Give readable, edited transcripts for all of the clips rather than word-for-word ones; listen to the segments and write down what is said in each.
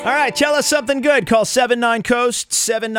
All right, tell us something good. Call 79-COAST,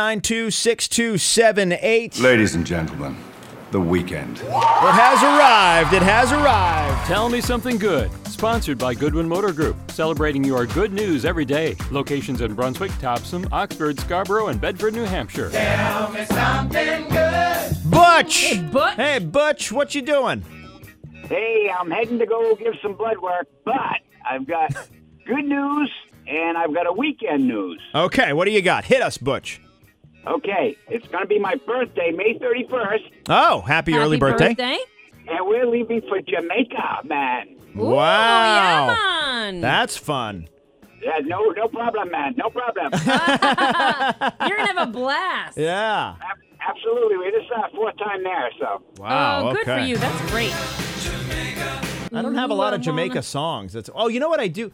792-6278. Ladies and gentlemen, the weekend. It has arrived. It has arrived. Tell me something good. Sponsored by Goodwin Motor Group. Celebrating your good news every day. Locations in Brunswick, Topsom, Oxford, Scarborough, and Bedford, New Hampshire. Tell me something good. Butch. Hey, Butch. Hey, Butch, what you doing? Hey, I'm heading to go give some blood work, but I've got good news and I've got a weekend news. Okay, what do you got? Hit us, Butch. Okay, it's going to be my birthday, May 31st, Oh, happy early birthday. and we're leaving for Jamaica, man. Ooh, Wow. yeah, man. That's fun. Yeah, no problem, man, no problem. You're going to have a blast. Yeah. Absolutely, this is our fourth time there, so. Wow, Oh, good okay. for you. That's great. I don't have a lot of Jamaica songs. Oh, you know what I do?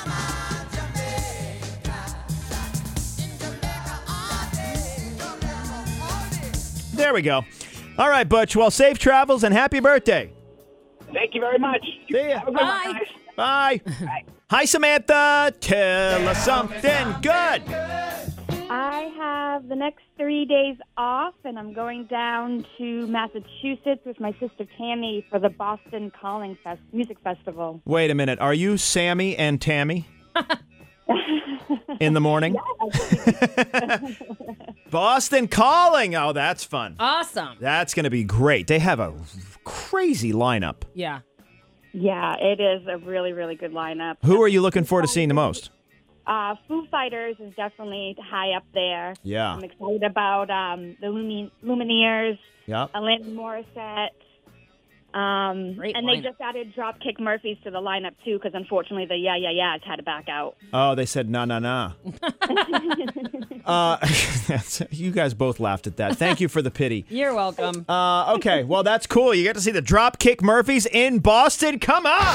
There we go. All right, Butch. Well, safe travels and happy birthday. Thank you very much. See ya. Have a good one, guys. Bye. Bye. Hi, Samantha. Tell us something good. I have the next 3 days off, and I'm going down to Massachusetts with my sister Tammy for the Boston Calling Music Festival. Wait a minute. Are you Sammy and Tammy? In the morning? Boston Calling. Oh, that's fun. Awesome. That's going to be great. They have a crazy lineup. Yeah. Yeah, it is a really, really good lineup. Who are you looking forward to seeing the most? Foo Fighters is definitely high up there. Yeah. I'm excited about the Lumineers, Yep. Alanis Morissette. Great and lineup. they just added Dropkick Murphys to the lineup, too, because unfortunately the Yeah Yeah Yeahs had to back out. Oh, they said nah. You guys both laughed at that. Thank you for the pity. You're welcome. Okay, well, that's cool. You get to see the Dropkick Murphys in Boston. Come on!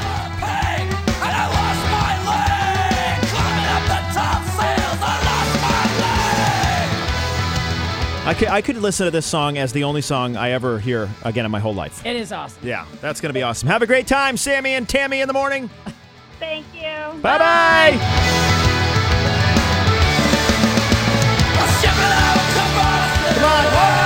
I could listen to this song as the only song I ever hear again in my whole life. It is awesome. Yeah, that's going to be awesome. Have a great time, Sammy and Tammy in the morning. Thank you. Bye-bye. Come on.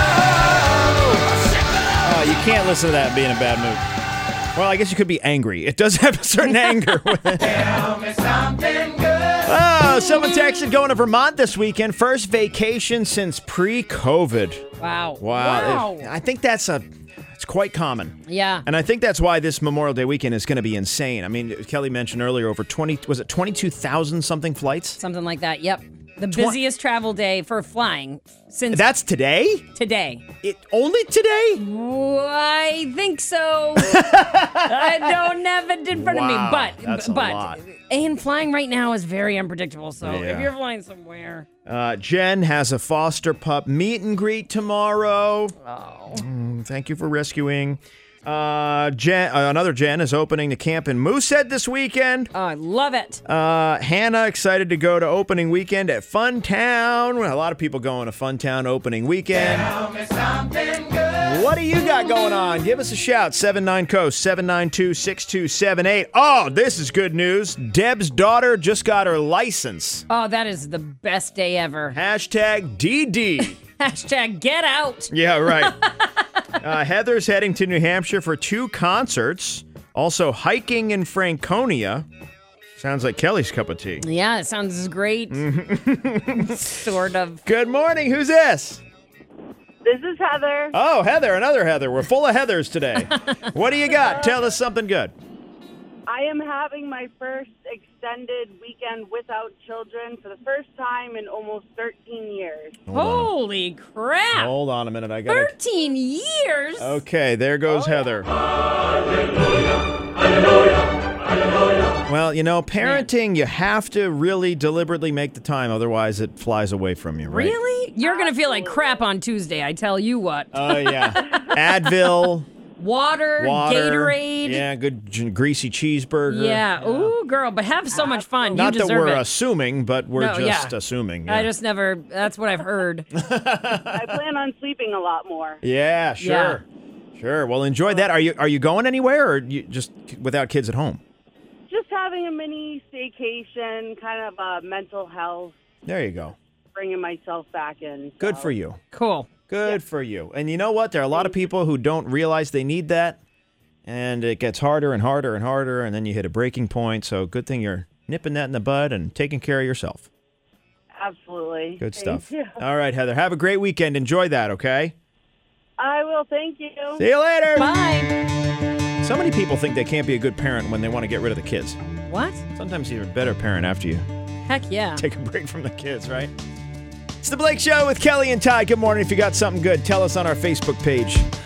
Oh, you can't listen to that and be in a bad mood. Well, I guess you could be angry. It does have a certain anger with it. Tell me something good. Oh, someone texted going to Vermont this weekend. First vacation since pre-COVID. Wow. Wow. I think it's quite common. Yeah. And I think that's why this Memorial Day weekend is going to be insane. I mean, Kelly mentioned earlier over 22,000 something flights? Something like that. Yep. The busiest travel day for flying since That's today? today. Only today? I think so. I don't have it in front of me, Wow, but that's a lot. and flying right now is very unpredictable. So Yeah. if you're flying somewhere, Jen has a foster pup meet and greet tomorrow. oh, Thank you for rescuing. Another Jen is opening the camp in Moosehead this weekend. I love it. Hannah excited to go to opening weekend at Funtown. A lot of people going to Funtown opening weekend. Tell me something good. What do you got going on? Give us a shout. 79-COAST, 792-6278. Oh, this is good news. Deb's daughter just got her license. Oh, that is the best day ever. Hashtag DD. Hashtag get out. Yeah, right. Heather's heading to New Hampshire for 2 concerts. Also hiking in Franconia. Sounds like Kelly's cup of tea. Yeah, it sounds great. Sort of. Good morning. Who's this? This is Heather. Oh, Heather, another Heather. We're full of Heathers today. What do you got? Tell us something good. I am having my first extended weekend without children for the first time in almost 13 years. Holy crap. Hold on a minute. I got to... 13 years? Okay, there goes Heather. Well, you know, parenting, you have to really deliberately make the time. Otherwise, it flies away from you, right? Really? You're going to feel like crap on Tuesday, I tell you what. Oh, yeah. Advil. Water, Gatorade. Yeah, good greasy cheeseburger. Yeah. Ooh, girl, but have so much fun. Not you that deserve we're it. assuming, but we're No, just yeah. assuming. I Yeah. just never, that's what I've heard. I plan on sleeping a lot more. Yeah, sure. Sure. Well, enjoy that. Are you going anywhere or you just without kids at home? just having a mini staycation, kind of mental health, There you go. bringing myself back in. Good so. for you. Cool. Good for you. And you know what? There are a lot of people who don't realize they need that, and it gets harder and harder and harder, and then you hit a breaking point. So good thing you're nipping that in the bud and taking care of yourself. Absolutely. Good Thank stuff. you. All right, Heather. Have a great weekend. Enjoy that, okay? I will. Thank you. See you later. Bye. So many people think they can't be a good parent when they want to get rid of the kids. What? Sometimes you're a better parent after you Heck yeah. take a break from the kids, right? It's the Blake Show with Kelly and Ty. Good morning. If you got something good, tell us on our Facebook page.